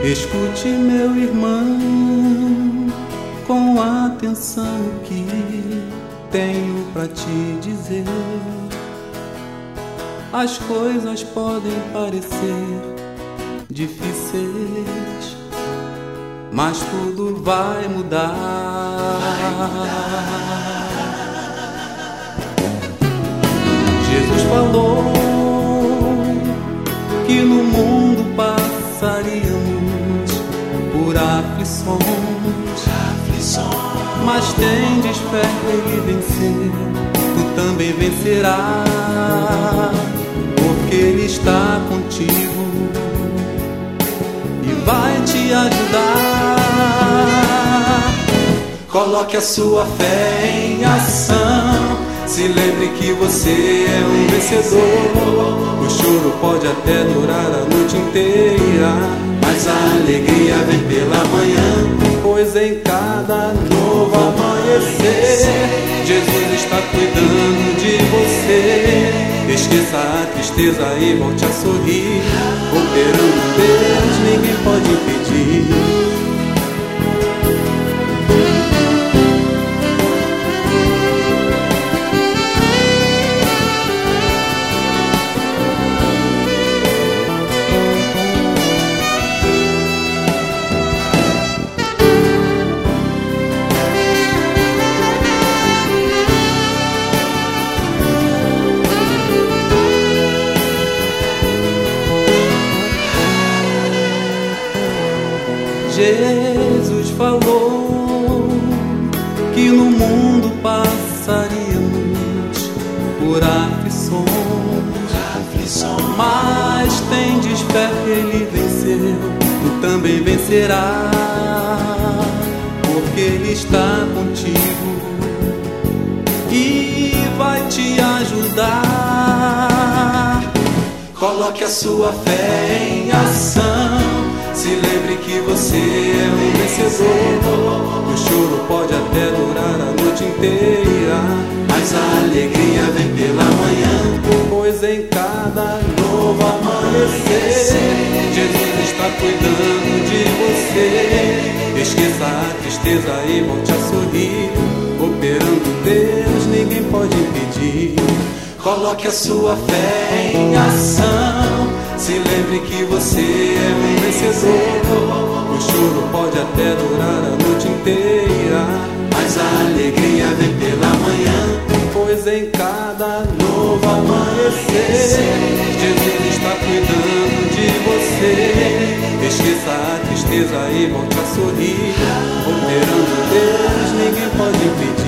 Escute, meu irmão, com atenção o que tenho pra te dizer. As coisas podem parecer difíceis, mas tudo vai mudar. Jesus falou que no mundo passaríamos por aflições, mas tendes fé, Ele venceu, tu também vencerás, porque Ele está contigo e vai te ajudar. Coloque a sua fé em ação, se lembre que você é um vencedor. O choro pode até durar a noite inteira, mas a alegria vem pela manhã, pois em cada novo amanhecer Jesus está cuidando de você. Esqueça a tristeza e volte a sorrir. Operando Deus, ninguém pode impedir. Jesus falou que no mundo passaríamos por aflições, mas tendes fé, Ele venceu, tu também vencerás, porque Ele está contigo e vai te ajudar. Coloque a sua fé em ação, se lembre que você é um vencedor. O choro pode até durar a noite inteira, mas a alegria vem pela manhã, pois em cada novo amanhecer Jesus está cuidando de você. Esqueça a tristeza e volte a sorrir. Operando Deus, ninguém pode impedir. Coloque a sua fé em ação, se lembre que você é um vencedor. O choro pode até durar a noite inteira, mas a alegria vem pela manhã, pois em cada novo amanhecer Jesus está cuidando de você. Esqueça a tristeza e volte a sorrir. Operando Deus, ninguém pode impedir.